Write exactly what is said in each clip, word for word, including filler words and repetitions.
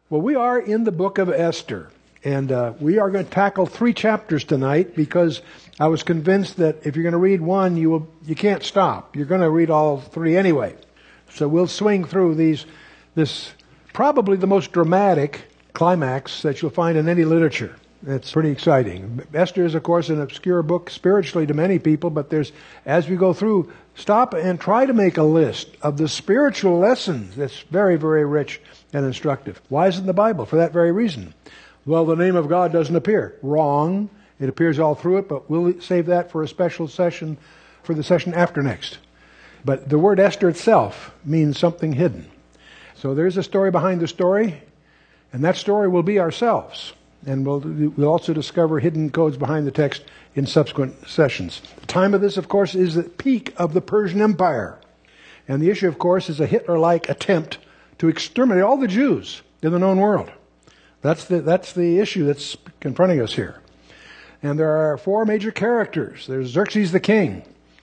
Well, we are in the book of Esther, and uh, we are going to tackle three chapters tonight because I was convinced that if you're going to read one, you will, you can't stop. You're going to read all three anyway. So we'll swing through these, this probably the most dramatic climax that you'll find in any literature. It's pretty exciting. Esther is, of course, an obscure book spiritually to many people, but there's, as we go through, stop and try to make a list of the spiritual lessons that's very, very rich and instructive. Why isn't the Bible? For that very reason. Well, the name of God doesn't appear. Wrong. It appears all through it, but we'll save that for a special session, for the session after next. But the word Esther itself means something hidden. So there's a story behind the story, and that story will be ourselves. And we'll, we'll also discover hidden codes behind the text in subsequent sessions. The time of this, of course, is the peak of the Persian Empire. And the issue, of course, is a Hitler-like attempt to exterminate all the Jews in the known world. That's the, that's the issue that's confronting us here. And there are four major characters. There's Xerxes the king,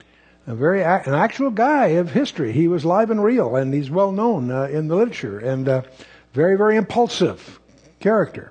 a very an actual guy of history. He was live and real, and he's well known uh, in the literature, and uh, very, very impulsive character.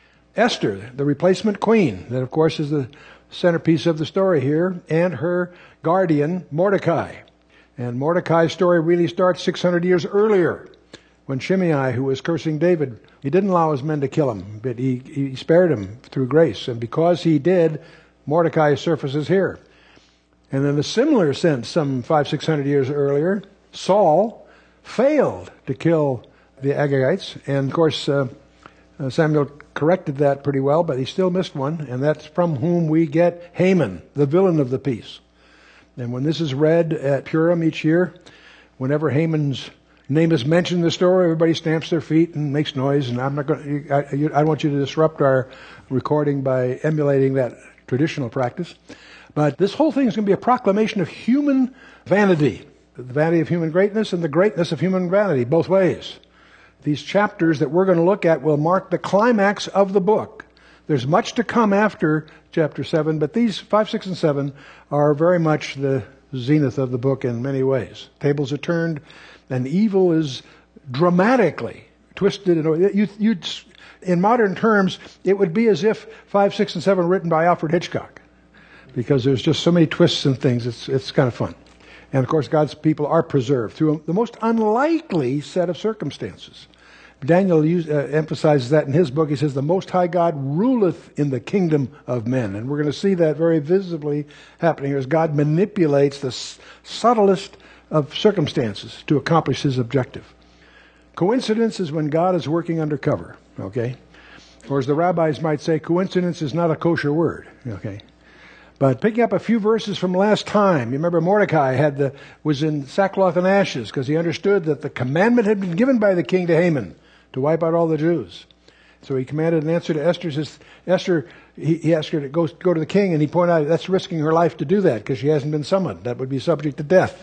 Esther, the replacement queen, that of course is the centerpiece of the story here, and her guardian, Mordecai. And Mordecai's story really starts six hundred years earlier, when Shimei, who was cursing David, he didn't allow his men to kill him, but he, he spared him through grace. And because he did, Mordecai surfaces here. And in a similar sense, some five, six hundred years earlier, Saul failed to kill the Agagites. And of course, uh, uh, Samuel corrected that pretty well, but he still missed one. And that's from whom we get Haman, the villain of the piece. And when this is read at Purim each year, whenever Haman's name is mentioned in the story, everybody stamps their feet and makes noise. And I'm not going to, I, I don't want you to disrupt our recording by emulating that traditional practice. But this whole thing is going to be a proclamation of human vanity, the vanity of human greatness and the greatness of human vanity, both ways. These chapters that we're going to look at will mark the climax of the book. There's much to come after chapter seven, but these five, six, and seven are very much the zenith of the book in many ways. Tables are turned, and evil is dramatically twisted. You, you'd, in modern terms, it would be as if five, six, and seven were written by Alfred Hitchcock, because there's just so many twists and things. It's it's kind of fun. And of course, God's people are preserved through the most unlikely set of circumstances. Daniel used, uh, emphasizes that in his book. He says, the Most High God ruleth in the kingdom of men. And we're going to see that very visibly happening as God manipulates the s- subtlest of circumstances to accomplish his objective. Coincidence is when God is working undercover, okay? Or as the rabbis might say, coincidence is not a kosher word, okay? But picking up a few verses from last time, you remember Mordecai had the, was in sackcloth and ashes because he understood that the commandment had been given by the king to Haman to wipe out all the Jews. So he commanded an answer to Esther. Says, Esther, he, he asked her to go, go to the king, and he pointed out that's risking her life to do that because she hasn't been summoned. That would be subject to death.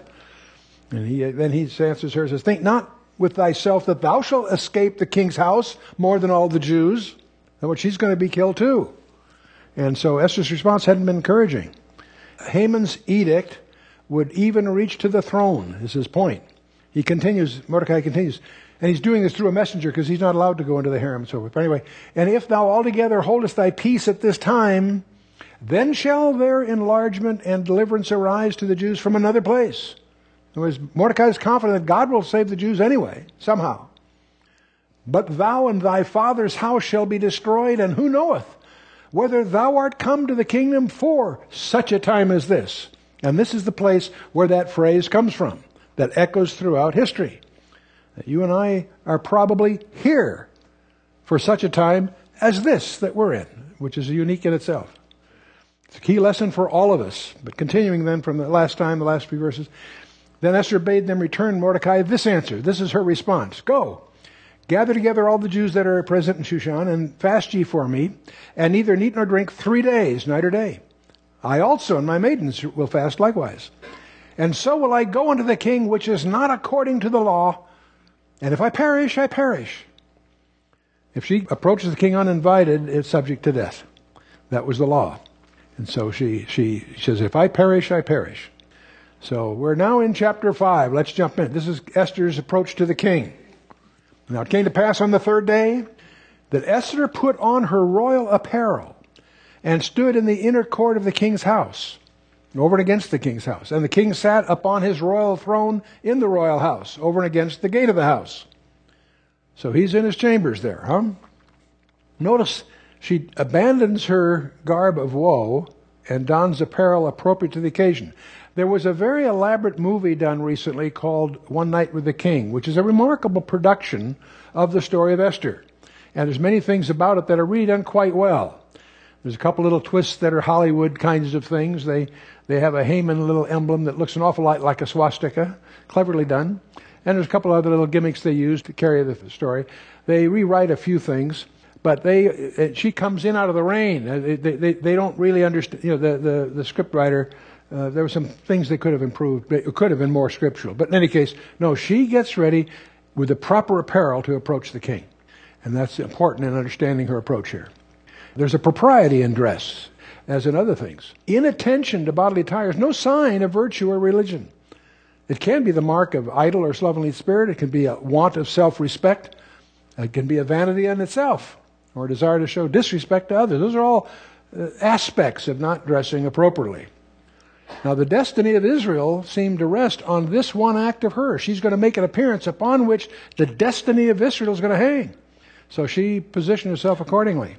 And he, then he answers her and says, think not with thyself that thou shalt escape the king's house more than all the Jews. And what she's going to be killed too. And so Esther's response hadn't been encouraging. Haman's edict would even reach to the throne, is his point. He continues, Mordecai continues, and he's doing this through a messenger because he's not allowed to go into the harem and so forth. But anyway, and if thou altogether holdest thy peace at this time, then shall their enlargement and deliverance arise to the Jews from another place. In other words, Mordecai is confident that God will save the Jews anyway, somehow. But thou and thy father's house shall be destroyed, and who knoweth whether thou art come to the kingdom for such a time as this. And this is the place where that phrase comes from, that echoes throughout history. That you and I are probably here for such a time as this that we're in, which is unique in itself. It's a key lesson for all of us. But continuing then from the last time, the last few verses, then Esther bade them return Mordecai this answer. This is her response. Go. Gather together all the Jews that are present in Shushan, and fast ye for me, and neither eat nor drink three days, night or day. I also and my maidens will fast likewise. And so will I go unto the king, which is not according to the law, and if I perish, I perish. If she approaches the king uninvited, it's subject to death. That was the law. And so she, she says, if I perish, I perish. So we're now in chapter five. Let's jump in. This is Esther's approach to the king. Now it came to pass on the third day that Esther put on her royal apparel and stood in the inner court of the king's house, over and against the king's house. And the king sat upon his royal throne in the royal house, over and against the gate of the house. So he's in his chambers there, huh? Notice she abandons her garb of woe and dons apparel appropriate to the occasion. There was a very elaborate movie done recently called One Night with the King, which is a remarkable production of the story of Esther. And there's many things about it that are really done quite well. There's a couple little twists that are Hollywood kinds of things. They they have a Haman little emblem that looks an awful lot like a swastika, cleverly done. And there's a couple other little gimmicks they use to carry the story. They rewrite a few things, but they she comes in out of the rain. They they, they don't really understand. You know, the the, the script writer. Uh, there were some things they could have improved. But it could have been more scriptural. But in any case, no. She gets ready with the proper apparel to approach the king, and that's important in understanding her approach here. There's a propriety in dress, as in other things. Inattention to bodily attire is no sign of virtue or religion. It can be the mark of idle or slovenly spirit. It can be a want of self-respect. It can be a vanity in itself, or a desire to show disrespect to others. Those are all uh, aspects of not dressing appropriately. Now, the destiny of Israel seemed to rest on this one act of hers. She's going to make an appearance upon which the destiny of Israel is going to hang. So she positioned herself accordingly.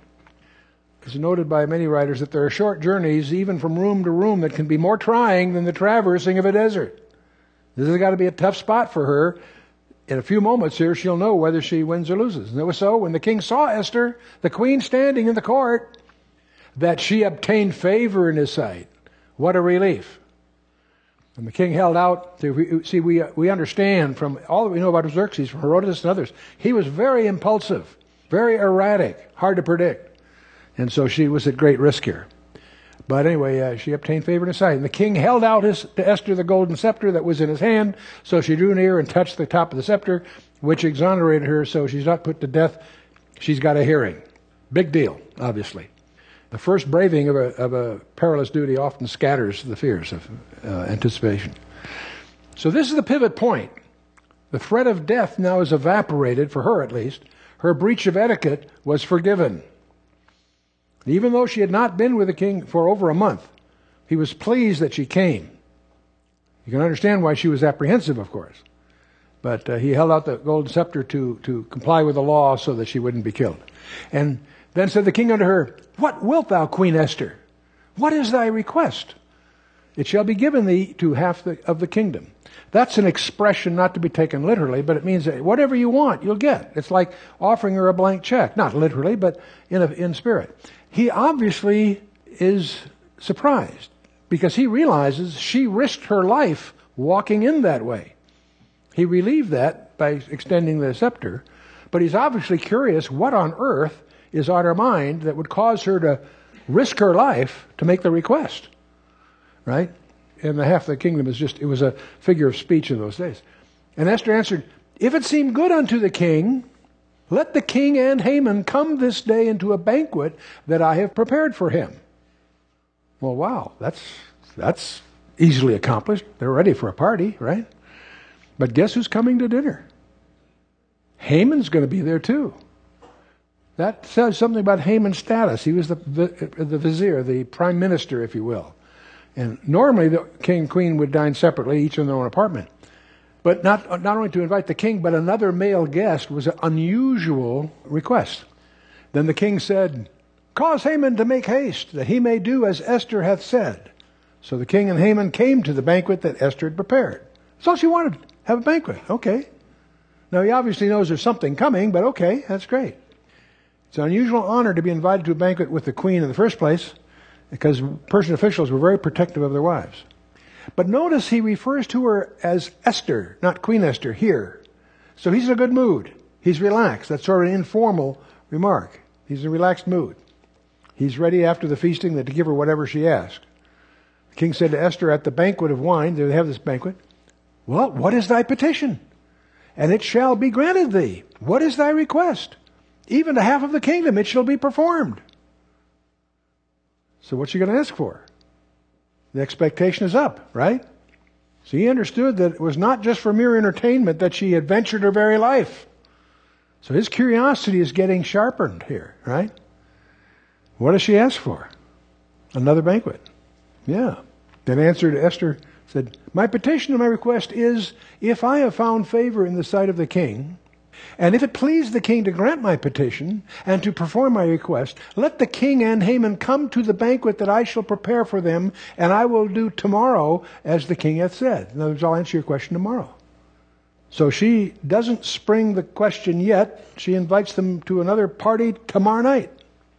It's noted by many writers that there are short journeys, even from room to room, that can be more trying than the traversing of a desert. This has got to be a tough spot for her. In a few moments here, she'll know whether she wins or loses. And it was so when the king saw Esther, the queen, standing in the court, that she obtained favor in his sight. What a relief. And the king held out. To, see, we we understand from all that we know about Xerxes, from Herodotus and others, he was very impulsive, very erratic, hard to predict. And so she was at great risk here. But anyway, uh, she obtained favor in his sight. And the king held out his, to Esther the golden scepter that was in his hand. So she drew near and touched the top of the scepter, which exonerated her. So she's not put to death. She's got a hearing. Big deal, obviously. The first braving of a, of a perilous duty often scatters the fears of uh, anticipation. So this is the pivot point. The threat of death now is evaporated, for her at least. Her breach of etiquette was forgiven. Even though she had not been with the king for over a month, he was pleased that she came. You can understand why she was apprehensive, of course. But uh, he held out the golden scepter to, to comply with the law so that she wouldn't be killed. And then said the king unto her, What wilt thou, Queen Esther? What is thy request? It shall be given thee to half the, of the kingdom. That's an expression not to be taken literally, but it means that whatever you want, you'll get. It's like offering her a blank check. Not literally, but in, a, in spirit. He obviously is surprised because he realizes she risked her life walking in that way. He relieved that by extending the scepter, but he's obviously curious what on earth is on her mind that would cause her to risk her life to make the request, right? And the half of the kingdom is just, it was a figure of speech in those days. And Esther answered, If it seem good unto the king, let the king and Haman come this day into a banquet that I have prepared for him. Well, wow, that's that's easily accomplished. They're ready for a party, right? But guess who's coming to dinner? Haman's going to be there too. That says something about Haman's status. He was the, the, the vizier, the prime minister, if you will. And normally the king and queen would dine separately, each in their own apartment. But not, not only to invite the king, but another male guest was an unusual request. Then the king said, Cause Haman to make haste, that he may do as Esther hath said. So the king and Haman came to the banquet that Esther had prepared. That's all she wanted, have a banquet. Okay. Now he obviously knows there's something coming, but okay, that's great. It's an unusual honor to be invited to a banquet with the queen in the first place, because Persian officials were very protective of their wives. But notice he refers to her as Esther, not Queen Esther, here. So he's in a good mood. He's relaxed. That's sort of an informal remark. He's in a relaxed mood. He's ready after the feasting to give her whatever she asked. The king said to Esther at the banquet of wine, they have this banquet, Well, what is thy petition? And it shall be granted thee. What is thy request? Even to half of the kingdom it shall be performed. So what's she going to ask for? The expectation is up, right? So he understood that it was not just for mere entertainment that she had ventured her very life. So his curiosity is getting sharpened here, right? What does she ask for? Another banquet. Yeah. Then answered Esther said, my petition and my request is, if I have found favor in the sight of the king, and if it please the king to grant my petition and to perform my request, let the king and Haman come to the banquet that I shall prepare for them, and I will do tomorrow as the king hath said. In other words, I'll answer your question tomorrow. So she doesn't spring the question yet. She invites them to another party tomorrow night.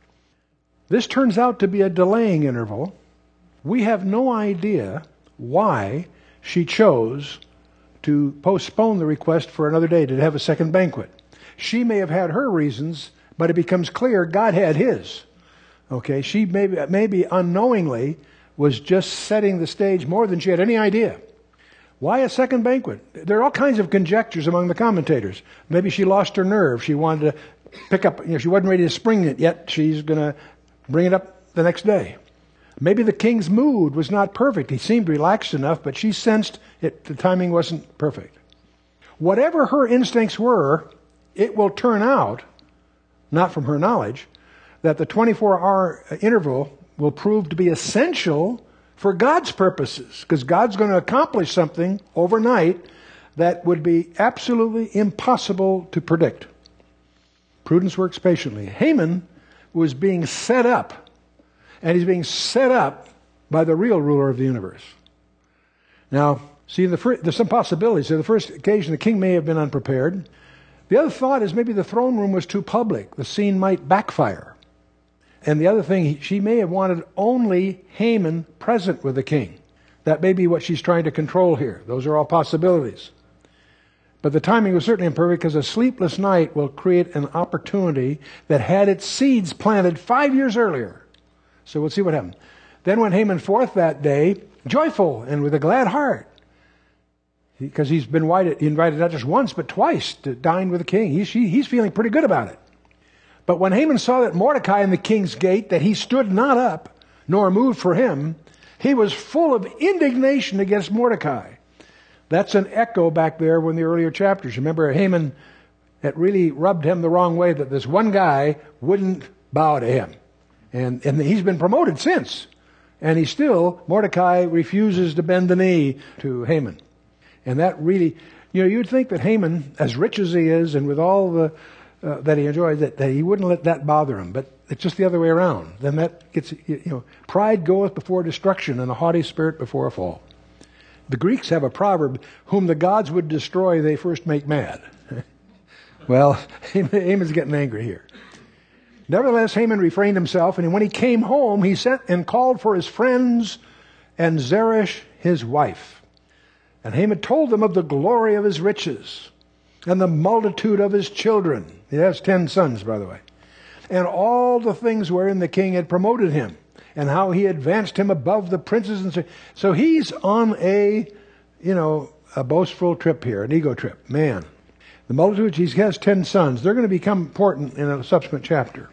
This turns out to be a delaying interval. We have no idea why she chose to postpone the request for another day, to have a second banquet. She may have had her reasons, but it becomes clear God had his. Okay, she maybe, maybe unknowingly was just setting the stage more than she had any idea. Why a second banquet? There are all kinds of conjectures among the commentators. Maybe she lost her nerve. She wanted to pick up, you know, she wasn't ready to spring it yet. She's going to bring it up the next day. Maybe the king's mood was not perfect. He seemed relaxed enough, but she sensed it, the timing wasn't perfect. Whatever her instincts were, it will turn out, not from her knowledge, that the twenty-four hour interval will prove to be essential for God's purposes, because God's going to accomplish something overnight that would be absolutely impossible to predict. Prudence works patiently. Haman was being set up. And he's being set up by the real ruler of the universe. Now, see, the first, there's some possibilities. So the first occasion, the king may have been unprepared. The other thought is maybe the throne room was too public. The scene might backfire. And the other thing, she may have wanted only Haman present with the king. That may be what she's trying to control here. Those are all possibilities. But the timing was certainly imperfect, because a sleepless night will create an opportunity that had its seeds planted five years earlier. So we'll see what happened. Then went Haman forth that day, joyful and with a glad heart. Because he's been invited, invited not just once, but twice to dine with the king. He's, he's feeling pretty good about it. But when Haman saw that Mordecai in the king's gate, that he stood not up, nor moved for him, he was full of indignation against Mordecai. That's an echo back there in the earlier chapters. Remember, Haman, it really rubbed him the wrong way that this one guy wouldn't bow to him. And, and he's been promoted since. And he still, Mordecai refuses to bend the knee to Haman. And that really, you know, you'd think that Haman, as rich as he is and with all the, uh, that he enjoys, that, that he wouldn't let that bother him. But it's just the other way around. Then that gets, you know, pride goeth before destruction and a haughty spirit before a fall. The Greeks have a proverb, whom the gods would destroy, they first make mad. Well, Haman's getting angry here. Nevertheless, Haman refrained himself, and when he came home, he sent and called for his friends and Zeresh his wife. And Haman told them of the glory of his riches and the multitude of his children. He has ten sons, by the way. And all the things wherein the king had promoted him, and how he advanced him above the princes. And so, so he's on a, you know, a boastful trip here, an ego trip. Man, the multitude, he has ten sons. They're going to become important in a subsequent chapter.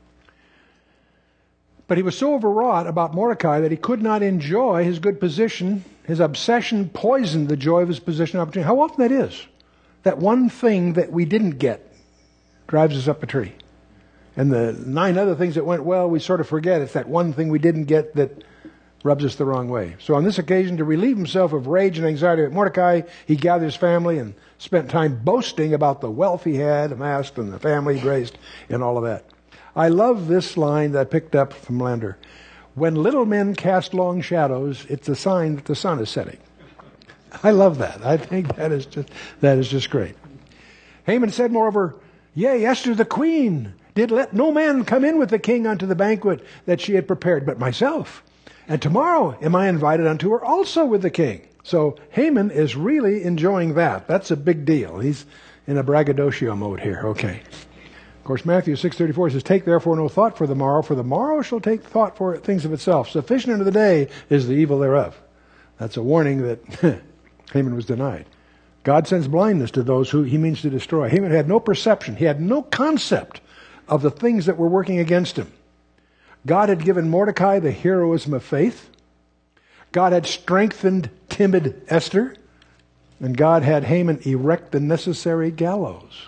But he was so overwrought about Mordecai that he could not enjoy his good position. His obsession poisoned the joy of his position and opportunity. How often that is. That one thing that we didn't get drives us up a tree. And the nine other things that went well, we sort of forget. It's that one thing we didn't get that rubs us the wrong way. So on this occasion, to relieve himself of rage and anxiety at Mordecai, he gathered his family and spent time boasting about the wealth he had amassed and the family he raised and all of that. I love this line that I picked up from Lander. When little men cast long shadows, it's a sign that the sun is setting. I love that. I think that is just, that is just great. Haman said, moreover, yea, Esther the queen did let no man come in with the king unto the banquet that she had prepared, but myself. And tomorrow am I invited unto her also with the king. So Haman is really enjoying that. That's a big deal. He's in a braggadocio mode here. Okay. Of course, Matthew six thirty-four says, take therefore no thought for the morrow, for the morrow shall take thought for things of itself. Sufficient unto the day is the evil thereof. That's a warning that Haman was denied. God sends blindness to those who he means to destroy. Haman had no perception. He had no concept of the things that were working against him. God had given Mordecai the heroism of faith. God had strengthened timid Esther. And God had Haman erect the necessary gallows.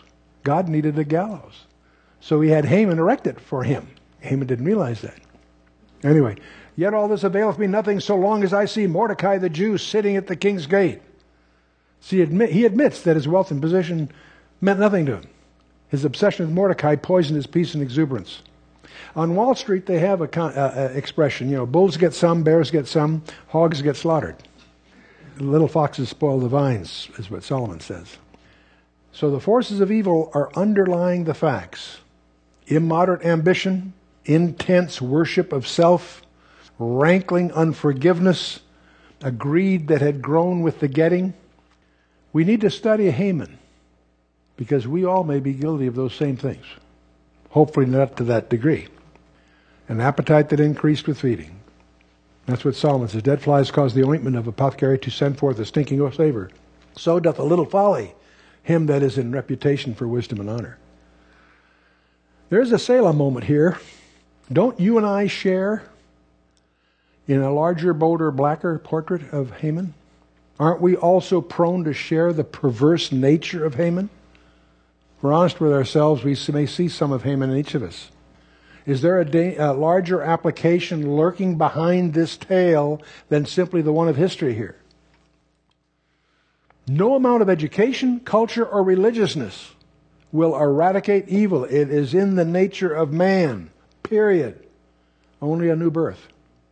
God needed a gallows. So he had Haman erect it for him. Haman didn't realize that. Anyway, yet all this availeth me nothing so long as I see Mordecai the Jew sitting at the king's gate. See, admit, he admits that his wealth and position meant nothing to him. His obsession with Mordecai poisoned his peace and exuberance. On Wall Street, they have a con- uh, uh, expression, you know, bulls get some, bears get some, hogs get slaughtered. Little foxes spoil the vines, is what Solomon says. So the forces of evil are underlying the facts. Immoderate ambition, intense worship of self, rankling unforgiveness, a greed that had grown with the getting. We need to study Haman, because we all may be guilty of those same things. Hopefully not to that degree. An appetite that increased with feeding. That's what Solomon says. Dead flies cause the ointment of apothecary to send forth a stinking savour. So doth a little folly him that is in reputation for wisdom and honor. There's a Selah moment here. Don't you and I share in a larger, bolder, blacker portrait of Haman? Aren't we also prone to share the perverse nature of Haman? If we're honest with ourselves, we may see some of Haman in each of us. Is there a, da- a larger application lurking behind this tale than simply the one of history here? No amount of education, culture, or religiousness will eradicate evil. It is in the nature of man, period. Only a new birth.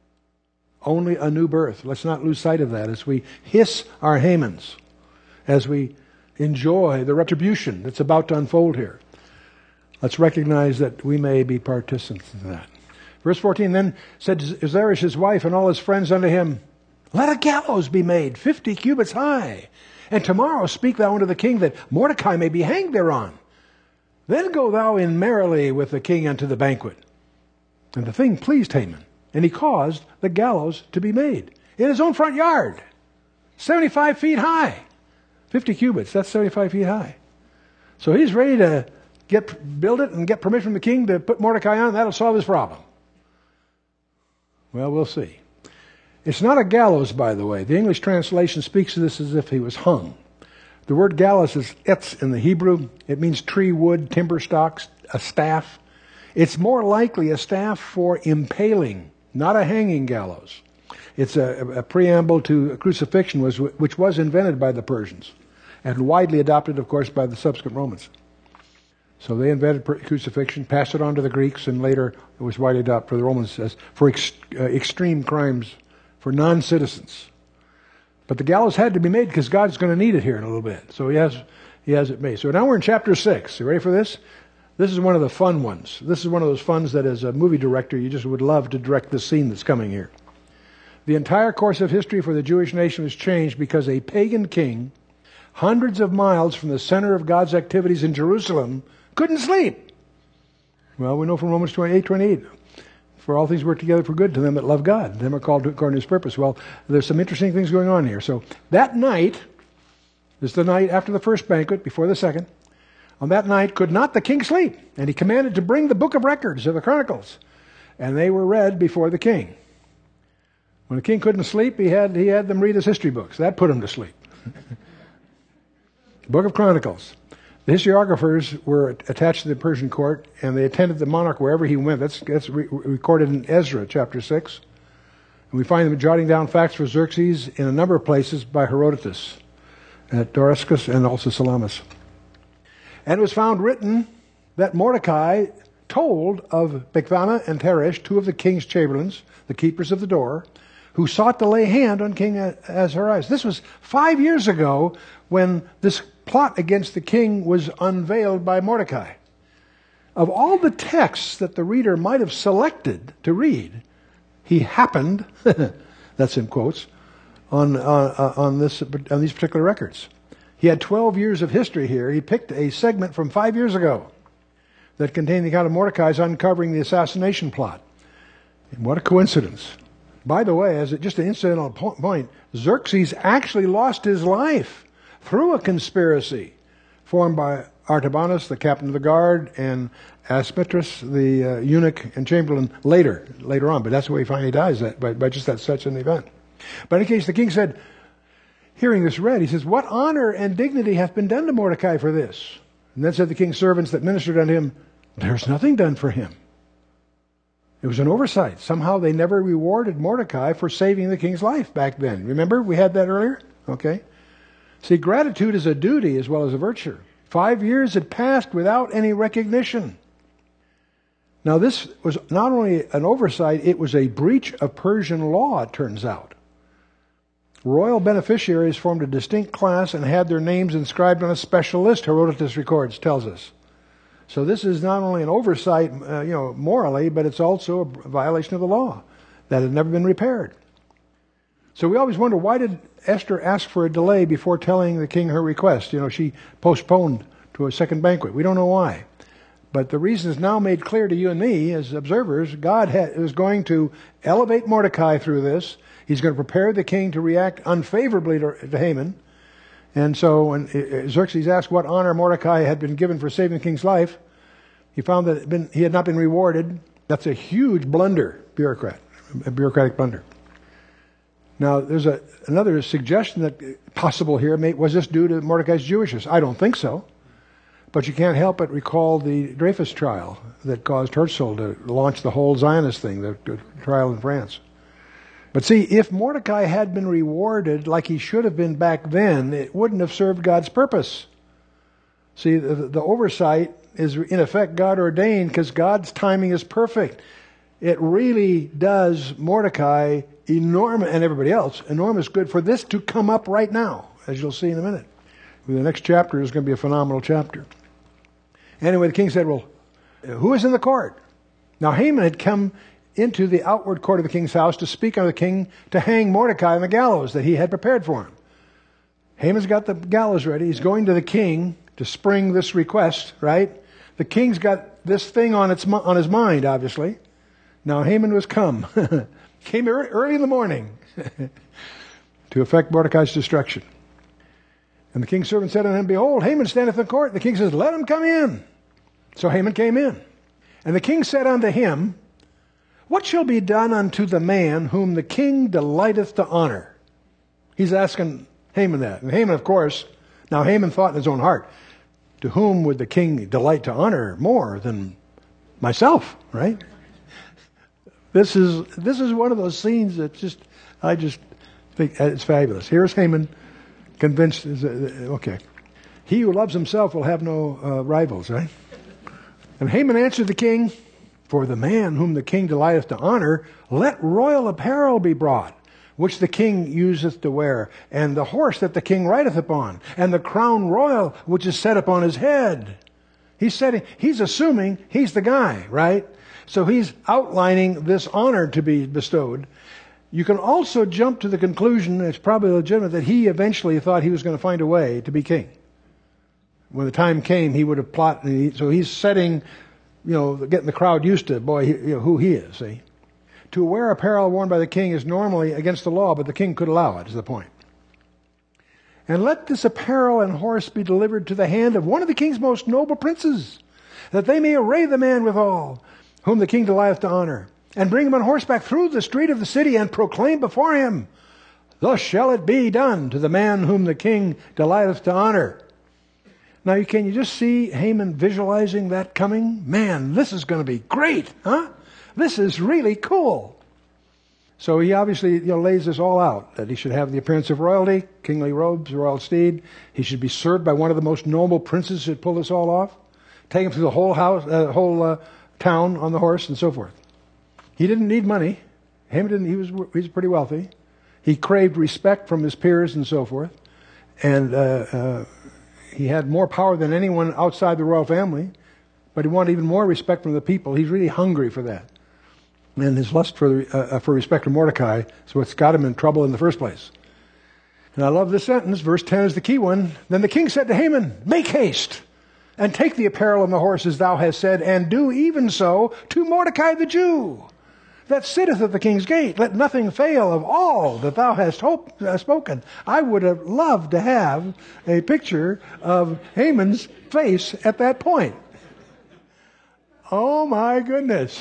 Only a new birth. Let's not lose sight of that as we hiss our Hamans, as we enjoy the retribution that's about to unfold here. Let's recognize that we may be participants in that. Verse fourteen, then said Zeresh his wife and all his friends unto him, let a gallows be made fifty cubits high, and tomorrow speak thou unto the king that Mordecai may be hanged thereon. Then go thou in merrily with the king unto the banquet. And the thing pleased Haman, and he caused the gallows to be made in his own front yard, seventy-five feet high. fifty cubits, that's seventy-five feet high. So he's ready to get build it and get permission from the king to put Mordecai on. That'll solve his problem. Well, we'll see. It's not a gallows, by the way. The English translation speaks of this as if he was hung. The word gallows is etz in the Hebrew. It means tree, wood, timber stalks, a staff. It's more likely a staff for impaling, not a hanging gallows. It's a, a preamble to crucifixion, was, which was invented by the Persians and widely adopted, of course, by the subsequent Romans. So they invented crucifixion, passed it on to the Greeks, and later it was widely adopted for the Romans as for ex, uh, extreme crimes for non-citizens. But the gallows had to be made because God's going to need it here in a little bit. So he has, he has it made. So now we're in chapter six. You ready for this? This is one of the fun ones. This is one of those funs that as a movie director you just would love to direct the scene that's coming here. The entire course of history for the Jewish nation was changed because a pagan king, hundreds of miles from the center of God's activities in Jerusalem, couldn't sleep. Well, we know from Romans twenty-eight twenty-eight, for all things work together for good to them that love God. Them are called according to his purpose. Well, there's some interesting things going on here. So that night, this is the night after the first banquet, before the second. On that night could not the king sleep, and he commanded to bring the book of records of the Chronicles, and they were read before the king. When the king couldn't sleep, he had he had them read his history books. That put him to sleep. Book of Chronicles. The historiographers were attached to the Persian court, and they attended the monarch wherever he went. That's, that's re- recorded in Ezra chapter six. And we find them jotting down facts for Xerxes in a number of places by Herodotus, at Damascus and also Salamis. And it was found written that Mordecai told of Bigthana and Teresh, two of the king's chamberlains, the keepers of the door, who sought to lay hand on King Ahasuerus. This was five years ago when this plot against the king was unveiled by Mordecai. Of all the texts that the reader might have selected to read, he happened, that's in quotes, on, on, on, this, on these particular records. He had twelve years of history here. He picked a segment from five years ago that contained the account of Mordecai's uncovering the assassination plot. And what a coincidence. By the way, as just an incidental point, Xerxes actually lost his life through a conspiracy formed by Artabanus, the captain of the guard, and Asmitris, the uh, eunuch and chamberlain, later, later on. But that's where he finally dies, that, by, by just that such an event. But in any case, the king said, hearing this read, he says, what honor and dignity hath been done to Mordecai for this? And then said the king's servants that ministered unto him, there's nothing done for him. It was an oversight. Somehow they never rewarded Mordecai for saving the king's life back then. Remember, we had that earlier? Okay. See, gratitude is a duty as well as a virtue. Five years had passed without any recognition. Now this was not only an oversight, it was a breach of Persian law, it turns out. Royal beneficiaries formed a distinct class and had their names inscribed on a special list, Herodotus records, tells us. So this is not only an oversight, uh, you know, morally, but it's also a violation of the law that had never been repaired. So we always wonder, why did Esther ask for a delay before telling the king her request? You know, she postponed to a second banquet. We don't know why. But the reason is now made clear to you and me as observers. God had, was going to elevate Mordecai through this. He's going to prepare the king to react unfavorably to, to Haman. And so when Xerxes asked what honor Mordecai had been given for saving the king's life, he found that it been, he had not been rewarded. That's a huge blunder, bureaucrat, a bureaucratic blunder. Now, there's a, another suggestion that possible here. Was this due to Mordecai's Jewishness? I don't think so. But you can't help but recall the Dreyfus trial that caused Herzl to launch the whole Zionist thing, the, the trial in France. But see, if Mordecai had been rewarded like he should have been back then, it wouldn't have served God's purpose. See, the, the oversight is in effect God ordained because God's timing is perfect. It really does Mordecai enormous, and everybody else, enormous good for this to come up right now, as you'll see in a minute. The next chapter is going to be a phenomenal chapter. Anyway, the king said, well, who is in the court? Now Haman had come into the outward court of the king's house to speak unto the king to hang Mordecai on the gallows that he had prepared for him. Haman's got the gallows ready. He's going to the king to spring this request, right? The king's got this thing on its on his mind, obviously. Now Haman was come. Came early in the morning to effect Mordecai's destruction. And the king's servant said unto him, behold, Haman standeth in the court. The king says, let him come in. So Haman came in. And the king said unto him, what shall be done unto the man whom the king delighteth to honor? He's asking Haman that. And Haman, of course, now Haman thought in his own heart, to whom would the king delight to honor more than myself, right? This is this is one of those scenes that just, I just think it's fabulous. Here's Haman convinced, okay, he who loves himself will have no uh, rivals, right? And Haman answered the king, for the man whom the king delighteth to honor, let royal apparel be brought, which the king useth to wear, and the horse that the king rideth upon, and the crown royal which is set upon his head. He's setting, he's assuming he's the guy, right? So he's outlining this honor to be bestowed. You can also jump to the conclusion, it's probably legitimate, that he eventually thought he was going to find a way to be king. When the time came, he would have plotted. So he's setting, you know, getting the crowd used to, boy, you know, who he is, see? To wear apparel worn by the king is normally against the law, but the king could allow it, is the point. And let this apparel and horse be delivered to the hand of one of the king's most noble princes, that they may array the man withal, whom the king delighteth to honor, and bring him on horseback through the street of the city, and proclaim before him, thus shall it be done to the man whom the king delighteth to honor. Now, can you just see Haman visualizing that coming? Man, this is going to be great, huh? This is really cool. So he obviously, you know, lays this all out, that he should have the appearance of royalty, kingly robes, royal steed. He should be served by one of the most noble princes who pull this all off. Take him through the whole house, uh, whole uh, town on the horse, and so forth. He didn't need money. Haman didn't. He was he was pretty wealthy. He craved respect from his peers and so forth, and uh, uh, he had more power than anyone outside the royal family. But he wanted even more respect from the people. He's really hungry for that. And his lust for the, uh, for respect for Mordecai is what's got him in trouble in the first place. And I love this sentence. Verse ten is the key one. Then the king said to Haman, make haste, and take the apparel and the horse as thou hast said, and do even so to Mordecai the Jew, that sitteth at the king's gate. Let nothing fail of all that thou hast hope, uh, spoken. I would have loved to have a picture of Haman's face at that point. Oh my goodness.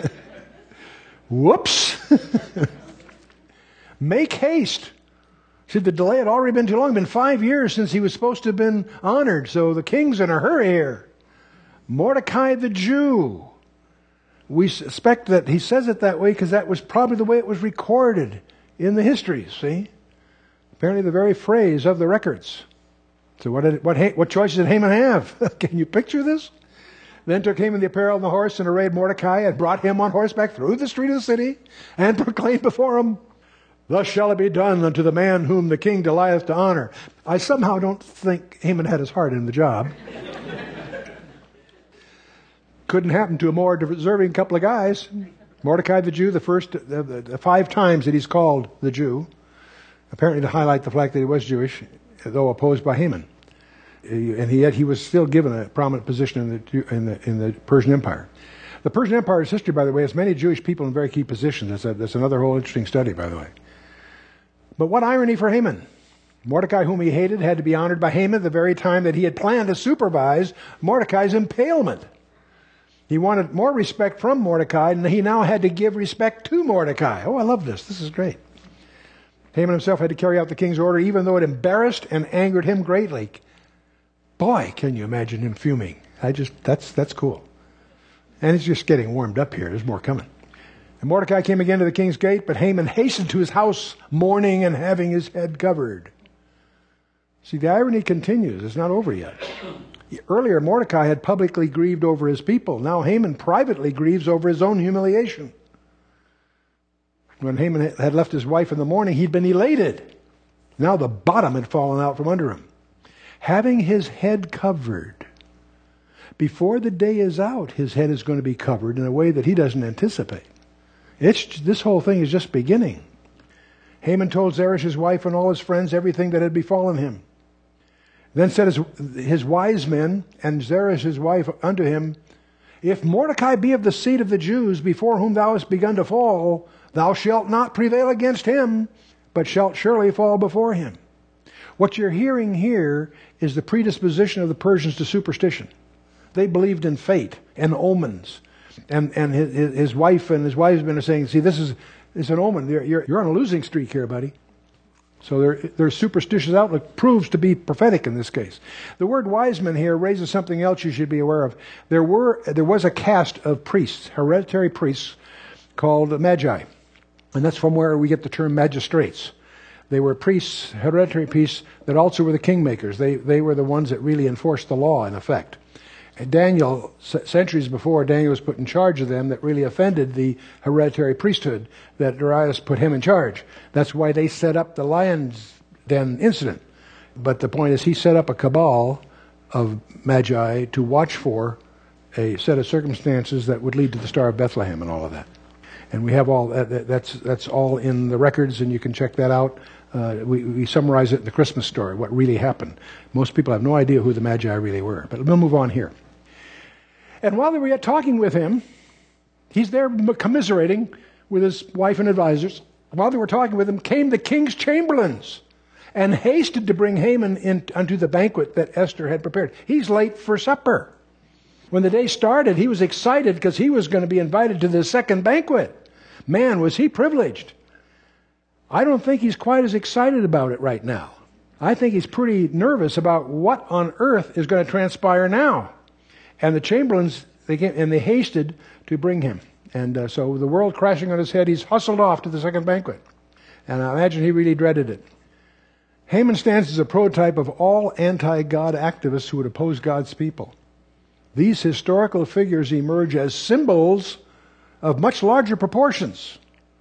Whoops. Make haste. See, the delay had already been too long. It's been five years since he was supposed to have been honored. So the king's in a hurry here. Mordecai the Jew. We suspect that he says it that way because that was probably the way it was recorded in the histories, see? Apparently the very phrase of the records. So what did, what, what choice did Haman have? Can you picture this? Then took Haman the apparel and the horse and arrayed Mordecai and brought him on horseback through the street of the city and proclaimed before him, "Thus shall it be done unto the man whom the king delighteth to honor." I somehow don't think Haman had his heart in the job. Couldn't happen to a more deserving couple of guys. Mordecai the Jew, the first, the, the, the five times that he's called the Jew, apparently to highlight the fact that he was Jewish, though opposed by Haman. And he, yet he was still given a prominent position in the, in the, in the Persian Empire. The Persian Empire's history, by the way, has many Jewish people in very key positions. That's, a, that's another whole interesting study, by the way. But what irony for Haman. Mordecai, whom he hated, had to be honored by Haman at the very time that he had planned to supervise Mordecai's impalement. He wanted more respect from Mordecai, and he now had to give respect to Mordecai. Oh, I love this. This is great. Haman himself had to carry out the king's order, even though it embarrassed and angered him greatly. Boy, can you imagine him fuming? I just, that's, that's cool. And it's just getting warmed up here. There's more coming. And Mordecai came again to the king's gate, but Haman hastened to his house, mourning and having his head covered. See, the irony continues. It's not over yet. Earlier, Mordecai had publicly grieved over his people. Now Haman privately grieves over his own humiliation. When Haman had left his wife in the morning, he'd been elated. Now the bottom had fallen out from under him. Having his head covered. Before the day is out, his head is going to be covered in a way that he doesn't anticipate. It's, this whole thing is just beginning. Haman told Zeresh, his wife, and all his friends everything that had befallen him. Then said his, his wise men and Zeresh his wife unto him, "If Mordecai be of the seed of the Jews, before whom thou hast begun to fall, thou shalt not prevail against him, but shalt surely fall before him." What you're hearing here is the predisposition of the Persians to superstition. They believed in fate and omens. And, and his, his wife and his wise men are saying, "See, this is, it's an omen. You're, you're, you're on a losing streak here, buddy." So their, their superstitious outlook proves to be prophetic in this case. The word wise men here raises something else you should be aware of. There were there was a caste of priests, hereditary priests, called magi. And that's from where we get the term magistrates. They were priests, hereditary priests, that also were the kingmakers. They, they were the ones that really enforced the law, in effect. And Daniel, centuries before, Daniel was put in charge of them, that really offended the hereditary priesthood, that Darius put him in charge. That's why they set up the lion's den incident. But the point is, he set up a cabal of magi to watch for a set of circumstances that would lead to the Star of Bethlehem and all of that. And we have all that, that's that's all in the records, and you can check that out. Uh, we, we summarize it in the Christmas story, what really happened. Most people have no idea who the Magi really were. But we'll move on here. And while they were yet talking with him, he's there commiserating with his wife and advisors. While they were talking with him, came the king's chamberlains and hasted to bring Haman in unto the banquet that Esther had prepared. He's late for supper. When the day started, he was excited because he was going to be invited to the second banquet. Man, was he privileged. I don't think he's quite as excited about it right now. I think he's pretty nervous about what on earth is going to transpire now. And the chamberlains, they came, and they hasted to bring him. And uh, so the world crashing on his head, he's hustled off to the second banquet. And I imagine he really dreaded it. Haman stands as a prototype of all anti-God activists who would oppose God's people. These historical figures emerge as symbols of much larger proportions.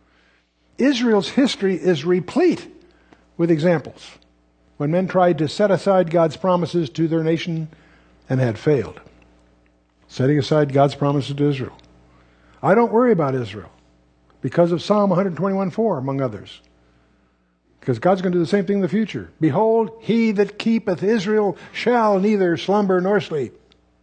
Israel's history is replete with examples when men tried to set aside God's promises to their nation and had failed. Setting aside God's promises to Israel. I don't worry about Israel because of Psalm one twenty-one four, among others. Because God's going to do the same thing in the future. Behold, he that keepeth Israel shall neither slumber nor sleep.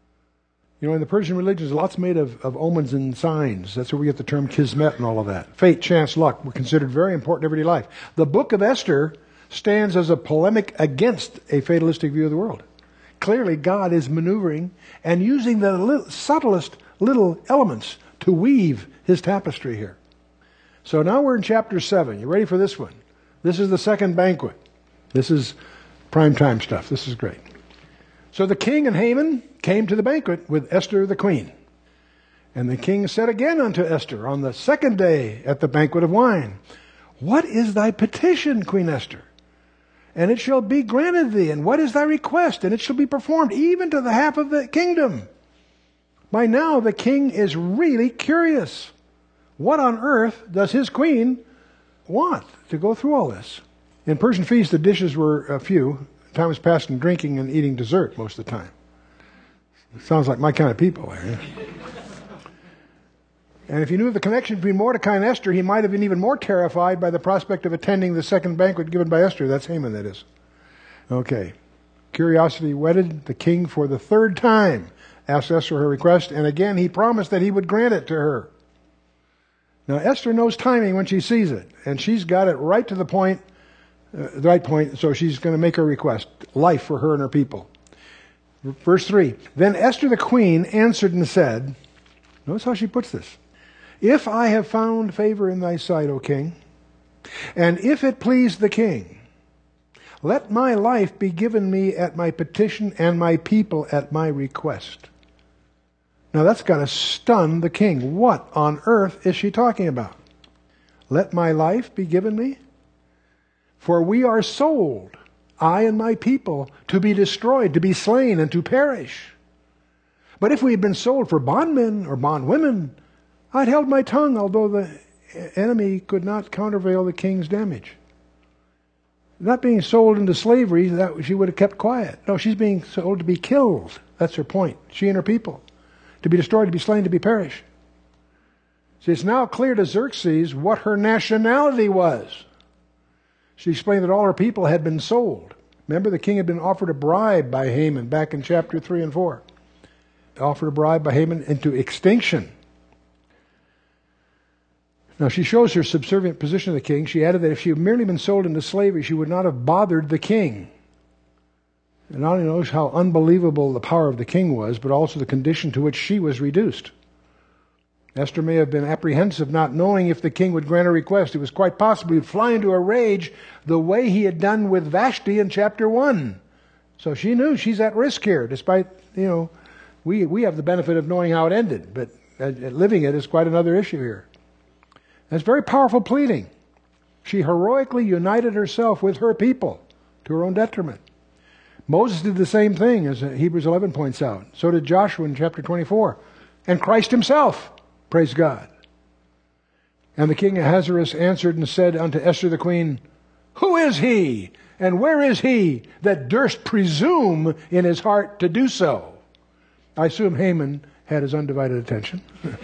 You know, in the Persian religion, there's lots made of, of omens and signs. That's where we get the term kismet and all of that. Fate, chance, luck were considered very important in everyday life. The book of Esther stands as a polemic against a fatalistic view of the world. Clearly, God is maneuvering and using the little, subtlest little elements to weave his tapestry here. So now we're in chapter seven. You ready for this one? This is the second banquet. This is prime time stuff. This is great. So the king and Haman came to the banquet with Esther the queen. And the king said again unto Esther on the second day at the banquet of wine, What is thy petition, Queen Esther? And it shall be granted thee. And what is thy request? And it shall be performed even to the half of the kingdom. By now the king is really curious. What on earth does his queen want to go through all this? In Persian feasts, the dishes were a few. Time was passed in drinking and eating dessert most of the time. Sounds like my kind of people there. Yeah? And if you knew the connection between Mordecai and Esther, he might have been even more terrified by the prospect of attending the second banquet given by Esther. That's Haman, that is. Okay. Curiosity whetted the king for the third time, asked Esther her request, and again he promised that he would grant it to her. Now Esther knows timing when she sees it, and she's got it right to the point, uh, the right point, so she's going to make her request. Life for her and her people. Verse three, Then Esther the queen answered and said, notice how she puts this, If I have found favor in thy sight, O king, and if it please the king, let my life be given me at my petition and my people at my request. Now that's got to stun the king. What on earth is she talking about? Let my life be given me? For we are sold, I and my people, to be destroyed, to be slain, and to perish. But if we had been sold for bondmen or bondwomen, I'd held my tongue, although the enemy could not countervail the king's damage. Not being sold into slavery, that she would have kept quiet. No, she's being sold to be killed. That's her point. She and her people. To be destroyed, to be slain, to be perished. See, it's now clear to Xerxes what her nationality was. She explained that all her people had been sold. Remember, the king had been offered a bribe by Haman back in chapter three and four. Offered a bribe by Haman into extinction. Now, she shows her subservient position to the king. She added that if she had merely been sold into slavery, she would not have bothered the king. And not only knows how unbelievable the power of the king was, but also the condition to which she was reduced. Esther may have been apprehensive, not knowing if the king would grant her request. It was quite possible he would fly into a rage the way he had done with Vashti in chapter one. So she knew she's at risk here, despite, you know, we, we have the benefit of knowing how it ended, but uh, living it is quite another issue here. That's very powerful pleading. She heroically united herself with her people to her own detriment. Moses did the same thing, as Hebrews eleven points out. So did Joshua in chapter twenty-four. And Christ himself, praise God. And the king Ahasuerus answered and said unto Esther the queen, Who is he, and where is he that durst presume in his heart to do so? I assume Haman had his undivided attention.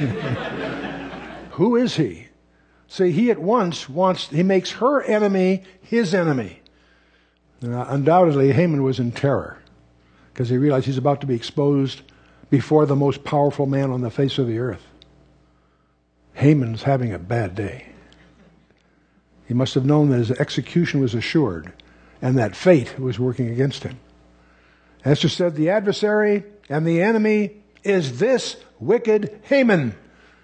Who is he? See, he at once wants, he makes her enemy his enemy. Now, undoubtedly, Haman was in terror because he realized he's about to be exposed before the most powerful man on the face of the earth. Haman's having a bad day. He must have known that his execution was assured and that fate was working against him. Esther said, the adversary and the enemy is this wicked Haman.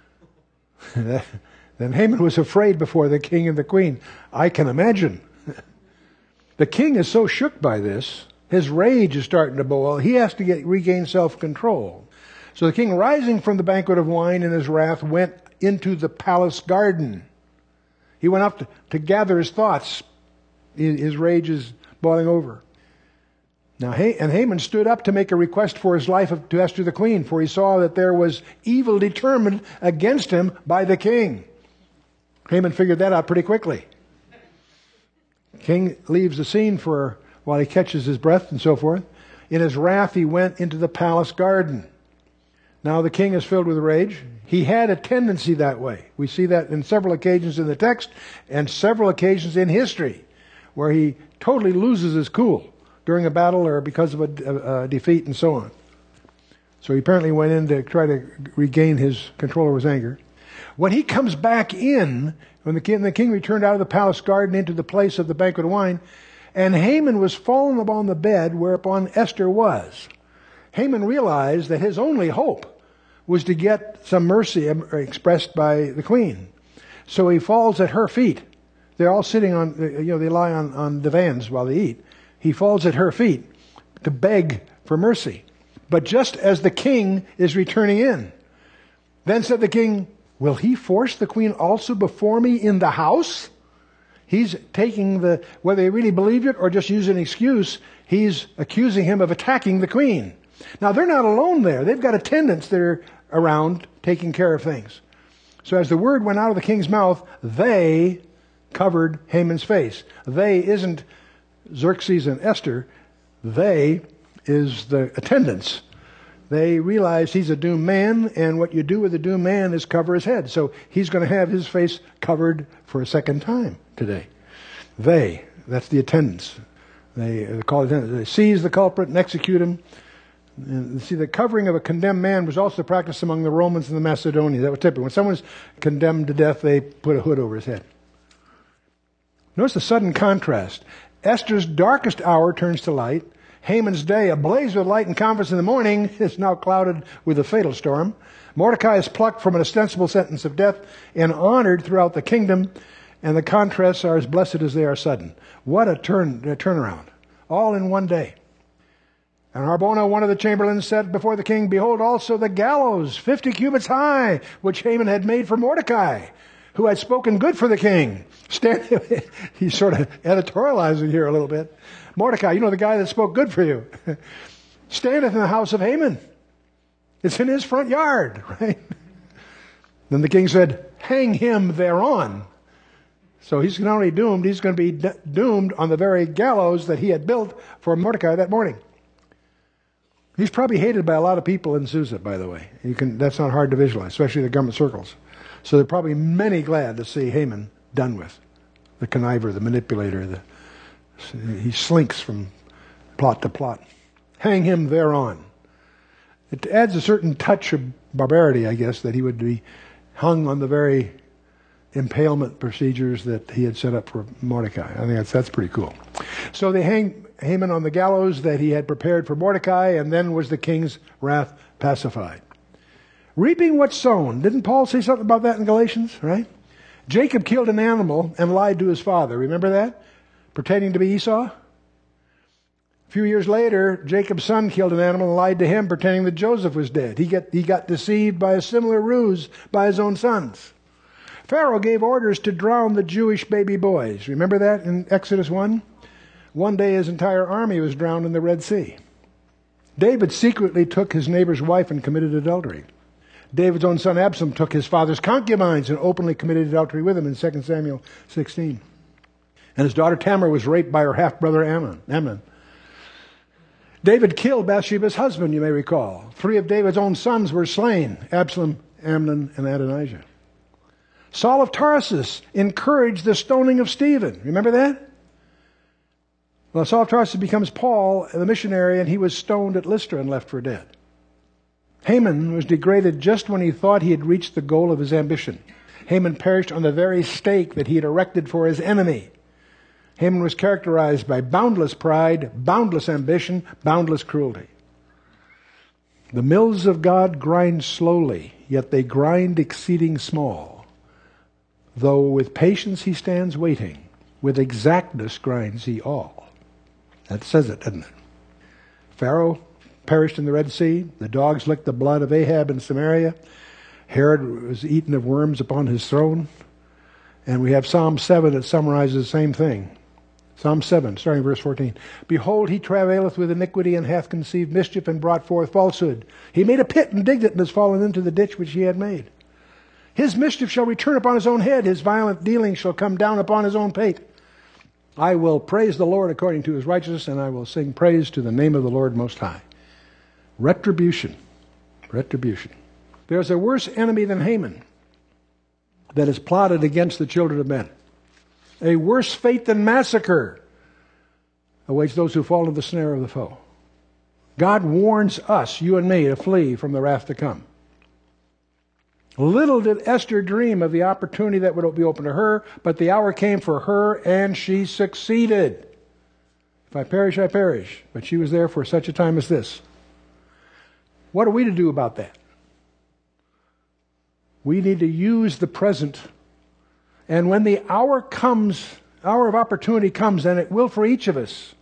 Then Haman was afraid before the king and the queen. I can imagine. The king is so shook by this, his rage is starting to boil. He has to get regain self-control. So the king, rising from the banquet of wine in his wrath, went into the palace garden. He went up to, to gather his thoughts. His rage is boiling over. Now, and Haman stood up to make a request for his life to Esther the queen, for he saw that there was evil determined against him by the king. Haman figured that out pretty quickly. King leaves the scene for while he catches his breath and so forth. In his wrath, he went into the palace garden. Now the king is filled with rage. He had a tendency that way. We see that in several occasions in the text and several occasions in history where he totally loses his cool during a battle or because of a, a, a defeat and so on. So he apparently went in to try to regain his control over his anger. When he comes back in, when the king, the king returned out of the palace garden into the place of the banquet of wine, and Haman was fallen upon the bed whereupon Esther was. Haman realized that his only hope was to get some mercy expressed by the queen. So he falls at her feet. They're all sitting on, you know, they lie on, on divans while they eat. He falls at her feet to beg for mercy. But just as the king is returning in, then said the king, will he force the queen also before me in the house? He's taking the, whether he really believed it or just used an excuse, he's accusing him of attacking the queen. Now they're not alone there. They've got attendants that are around taking care of things. So as the word went out of the king's mouth, they covered Haman's face. They isn't Xerxes and Esther. They is the attendants. They realize he's a doomed man, and what you do with a doomed man is cover his head. So he's going to have his face covered for a second time today. They, that's the attendants. They, they call it attendants. They seize the culprit and execute him. And see, the covering of a condemned man was also practiced among the Romans and the Macedonians. That was typical. When someone's condemned to death, they put a hood over his head. Notice the sudden contrast. Esther's darkest hour turns to light. Haman's day, ablaze with light and confidence in the morning, is now clouded with a fatal storm. Mordecai is plucked from an ostensible sentence of death and honored throughout the kingdom, and the contrasts are as blessed as they are sudden. What a turn, a turnaround. All in one day. And Harbona, one of the chamberlains, said before the king, behold also the gallows, fifty cubits high, which Haman had made for Mordecai, who had spoken good for the king. Stand, he's sort of editorializing here a little bit. Mordecai, you know the guy that spoke good for you, standeth in the house of Haman. It's in his front yard, right? Then the king said, hang him thereon. So he's not only doomed, he's going to be de- doomed on the very gallows that he had built for Mordecai that morning. He's probably hated by a lot of people in Susa, by the way. You can, that's not hard to visualize, especially the government circles. So there are probably many glad to see Haman done with. The conniver, the manipulator, the he slinks from plot to plot. Hang him thereon. It adds a certain touch of barbarity, I guess, that he would be hung on the very impalement procedures that he had set up for Mordecai. I think that's, that's pretty cool. So they hang Haman on the gallows that he had prepared for Mordecai, and then was the king's wrath pacified. Reaping what's sown. Didn't Paul say something about that in Galatians, right? Jacob killed an animal and lied to his father. Remember that? Pretending to be Esau. A few years later, Jacob's son killed an animal and lied to him, pretending that Joseph was dead. He, get, he got deceived by a similar ruse by his own sons. Pharaoh gave orders to drown the Jewish baby boys. Remember that in Exodus one? One day his entire army was drowned in the Red Sea. David secretly took his neighbor's wife and committed adultery. David's own son Absalom took his father's concubines and openly committed adultery with him in Second Samuel sixteen. And his daughter Tamar was raped by her half-brother Amnon. Amnon. David killed Bathsheba's husband, you may recall. Three of David's own sons were slain: Absalom, Amnon, and Adonijah. Saul of Tarsus encouraged the stoning of Stephen. Remember that? Well, Saul of Tarsus becomes Paul, the missionary, and he was stoned at Lystra and left for dead. Haman was degraded just when he thought he had reached the goal of his ambition. Haman perished on the very stake that he had erected for his enemy. Haman was characterized by boundless pride, boundless ambition, boundless cruelty. The mills of God grind slowly, yet they grind exceeding small. Though with patience he stands waiting, with exactness grinds he all. That says it, doesn't it? Pharaoh perished in the Red Sea. The dogs licked the blood of Ahab in Samaria. Herod was eaten of worms upon his throne. And we have Psalm seven that summarizes the same thing. Psalm seven, starting verse fourteen. Behold, he travaileth with iniquity, and hath conceived mischief, and brought forth falsehood. He made a pit and digged it, and has fallen into the ditch which he had made. His mischief shall return upon his own head. His violent dealing shall come down upon his own pate. I will praise the Lord according to his righteousness, and I will sing praise to the name of the Lord Most High. Retribution. Retribution. There's a worse enemy than Haman that is plotted against the children of men. A worse fate than massacre awaits those who fall into the snare of the foe. God warns us, you and me, to flee from the wrath to come. Little did Esther dream of the opportunity that would be open to her, but the hour came for her, and she succeeded. If I perish, I perish. But she was there for such a time as this. What are we to do about that? We need to use the present And when the hour comes, hour of opportunity comes, and it will for each of us,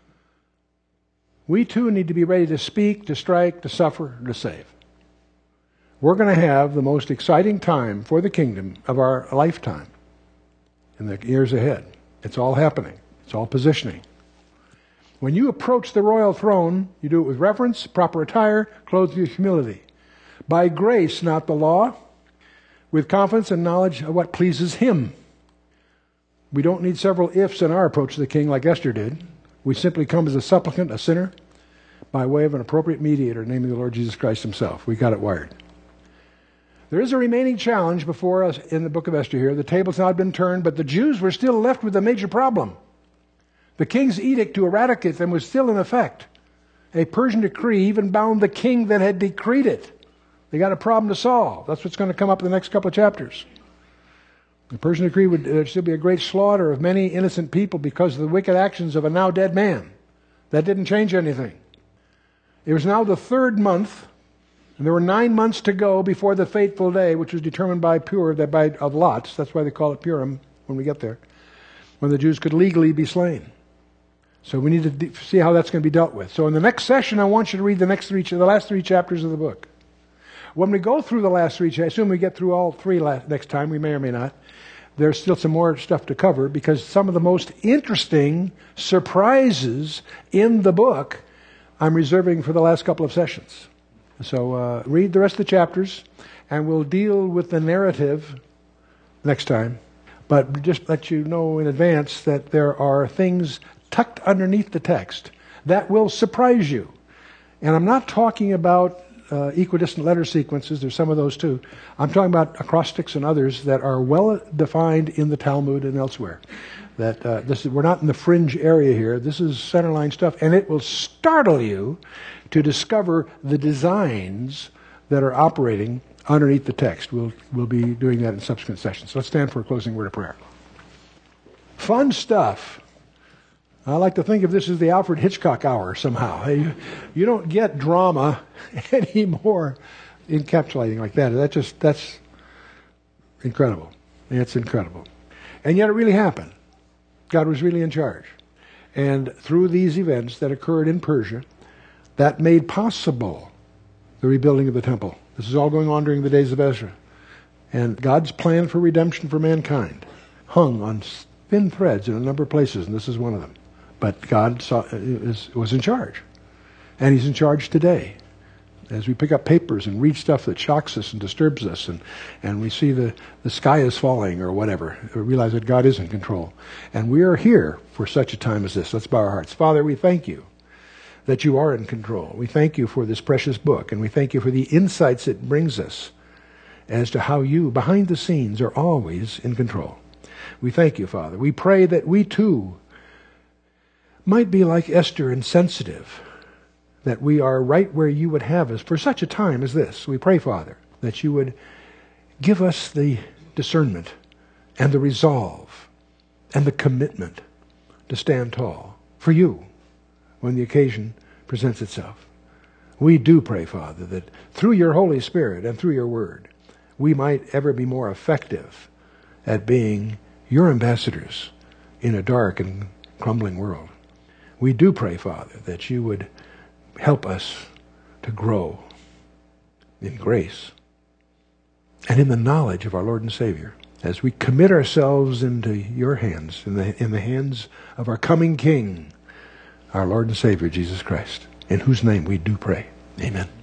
we too need to be ready to speak, to strike, to suffer, to save. We're going to have the most exciting time for the kingdom of our lifetime in the years ahead. It's all happening. It's all positioning. When you approach the royal throne, you do it with reverence, proper attire, clothed with humility. By grace, not the law, with confidence and knowledge of what pleases Him. We don't need several ifs in our approach to the King like Esther did. We simply come as a supplicant, a sinner, by way of an appropriate mediator, namely the Lord Jesus Christ Himself. We got it wired. There is a remaining challenge before us in the book of Esther here. The table's not been turned, but the Jews were still left with a major problem. The king's edict to eradicate them was still in effect. A Persian decree even bound the king that had decreed it. They got a problem to solve. That's what's going to come up in the next couple of chapters. The Persian decree would uh, still be a great slaughter of many innocent people because of the wicked actions of a now dead man. That didn't change anything. It was now the third month, and there were nine months to go before the fateful day, which was determined by Pur, that by of lots. That's why they call it Purim when we get there, when the Jews could legally be slain. So we need to de- see how that's going to be dealt with. So in the next session, I want you to read the next three, the last three chapters of the book. When we go through the last three, I assume we get through all three last, next time. We may or may not. There's still some more stuff to cover because some of the most interesting surprises in the book I'm reserving for the last couple of sessions. So uh, read the rest of the chapters, and we'll deal with the narrative next time. But just let you know in advance that there are things tucked underneath the text that will surprise you. And I'm not talking about uh, equidistant letter sequences. There's some of those too. I'm talking about acrostics and others that are well defined in the Talmud and elsewhere. That uh, this is, we're not in the fringe area here. This is centerline stuff, and it will startle you to discover the designs that are operating underneath the text. We'll we'll be doing that in subsequent sessions. So let's stand for a closing word of prayer. Fun stuff. I like to think of this as the Alfred Hitchcock hour somehow. You, you don't get drama anymore encapsulating like that. That just that's incredible. It's incredible. And yet it really happened. God was really in charge. And through these events that occurred in Persia, that made possible the rebuilding of the temple. This is all going on during the days of Ezra. And God's plan for redemption for mankind hung on thin threads in a number of places, and this is one of them. But God saw, is, was in charge. And He's in charge today. As we pick up papers and read stuff that shocks us and disturbs us, and, and we see the, the sky is falling or whatever, we realize that God is in control. And we are here for such a time as this. Let's bow our hearts. Father, we thank You that You are in control. We thank You for this precious book, and we thank You for the insights it brings us as to how You, behind the scenes, are always in control. We thank You, Father. We pray that we too might be like Esther and sensitive, that we are right where You would have us for such a time as this. We pray, Father, that You would give us the discernment and the resolve and the commitment to stand tall for You when the occasion presents itself. We do pray, Father, that through Your Holy Spirit and through Your Word, we might ever be more effective at being Your ambassadors in a dark and crumbling world. We do pray, Father, that You would help us to grow in grace and in the knowledge of our Lord and Savior as we commit ourselves into Your hands, in the, in the hands of our coming King, our Lord and Savior, Jesus Christ, in whose name we do pray. Amen.